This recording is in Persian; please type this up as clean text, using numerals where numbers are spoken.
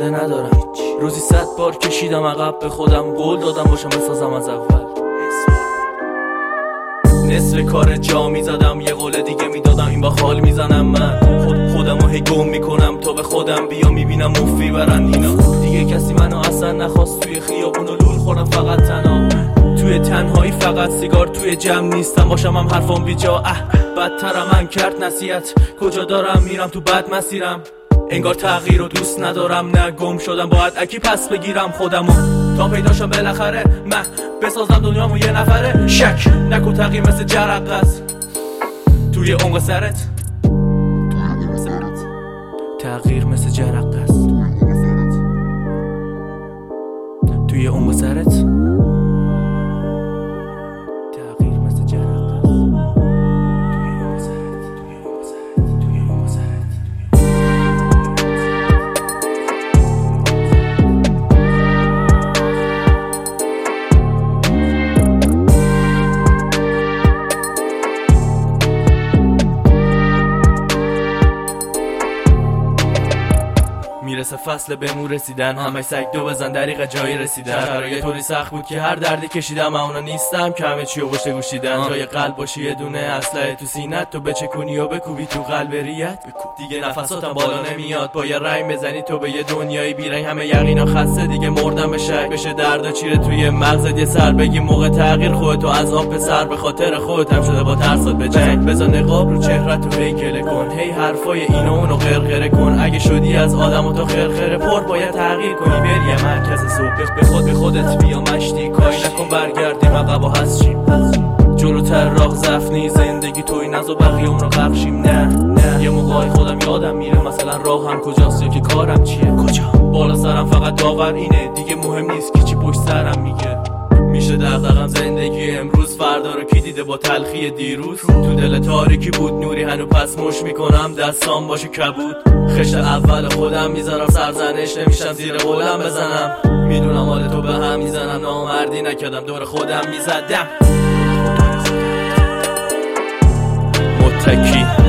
اراده ندارم. روزی 100 بار کشیدم عقب، به خودم قول دادم باشم بسازم از اول. نصف کار جا میزدم، یه قول دیگه میدادم، این با خال میزنم. من خودمو هی گم میکنم تا به خودم بیا، میبینم مفی برن اینا. دیگه کسی منو اصلا نخواست، توی خیابون و لول خورم فقط تنها. توی تنهایی فقط سیگار، توی جمع نیستم باشم هم حرفام بیجا. بدترم من کرد نصیحت، کجا دارم میرم تو بد مسیرم. انگار تغییر رو دوست ندارم، نه گم شدم باید اکی پس بگیرم خودمو تا پیداشم بالاخره. من بسازم دنیامو یه نفره، شک نکو تغییر مثل جرقه است توی عمق سرت. تغییر مثل جرقه است توی عمق سرت. میرسه فصل بهمون رسیدن، همه سگ دو بزن دریق جایی رسیدن. شرایط طوری سخت بود که هر دردی کشیدم، من اونا نیستم که همه چی رو پشت گوشیدن. جای قلب باشی یه دونه اسلحه تو سینت، تو بچکونی و بکوبی تو قلب ریت. دیگه نفساتم بالا نمیاد، با یه رنگ بزنی تو به یه دنیای بیرنگ. همه یقینا خسته دیگه مردم به شک، بشه درد و چیره توی مغزت یه سر بگی موقع تغییر خودتو از آب به سر. به خاطر خودت هم شده با ترسات به جنگ، بزن نقاب رو چهره‌تو هیکله کن، هی حرفای اینو اونو غرغره کن. اگه شدی از آدمو تو خرخره پر باید تغییر کنی، بری یه مرکز صبح به خودت بیا مشتی. کاری نکن برگردیم عقب و هستیم جلوتر، راه زفنی زندگی توی نزو بقیه اون رو قبشیم. نه یه موقعی خودم یادم میره مثلا راهم کجاست یا که کارم چیه. کجا بالا سرم فقط داور اینه، دیگه مهم نیست که چی پشت سرم میگه. میشه دغدغم زندگی امروز، فردا رو کی دیده با تلخی دیروز. تو دل تاریکی بود نوری، هنو پس مش میکنم دستام باشه کبود. خشت اول خودم میزنم، سرزنش نمیشم زیر قولم بزنم. میدونم حال تو به هم میزنم، نامردی نکردم دور خودم میزدم. متکی